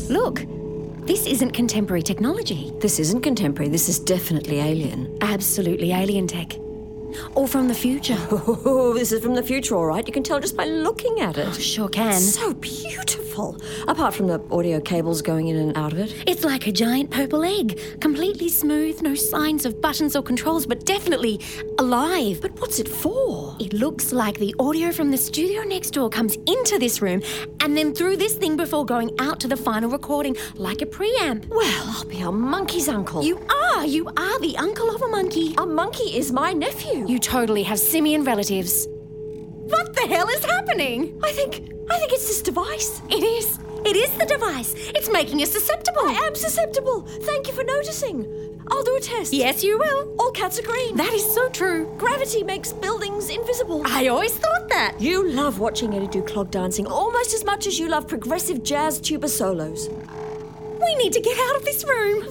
Look, this isn't contemporary technology. This isn't contemporary. This is definitely alien. Absolutely alien tech. Or from the future. Oh, this is from the future, all right. You can tell just by looking at it. Sure can. So beautiful. Apart from the audio cables going in and out of it. It's like a giant purple egg. Completely smooth, no signs of buttons or controls, but definitely alive. But what's it for? It looks like the audio from the studio next door comes into this room and then through this thing before going out to the final recording, like a preamp. Well, I'll be a monkey's uncle. You are the uncle of a monkey. A monkey is my nephew. You totally have simian relatives. What the hell is happening? I think it's this device. It is. It is the device. It's making us susceptible. I am susceptible. Thank you for noticing. I'll do a test. Yes, you will. All cats are green. That is so true. Gravity makes buildings invisible. I always thought that. You love watching Eddie do clog dancing almost as much as you love progressive jazz tuba solos. We need to get out of this room.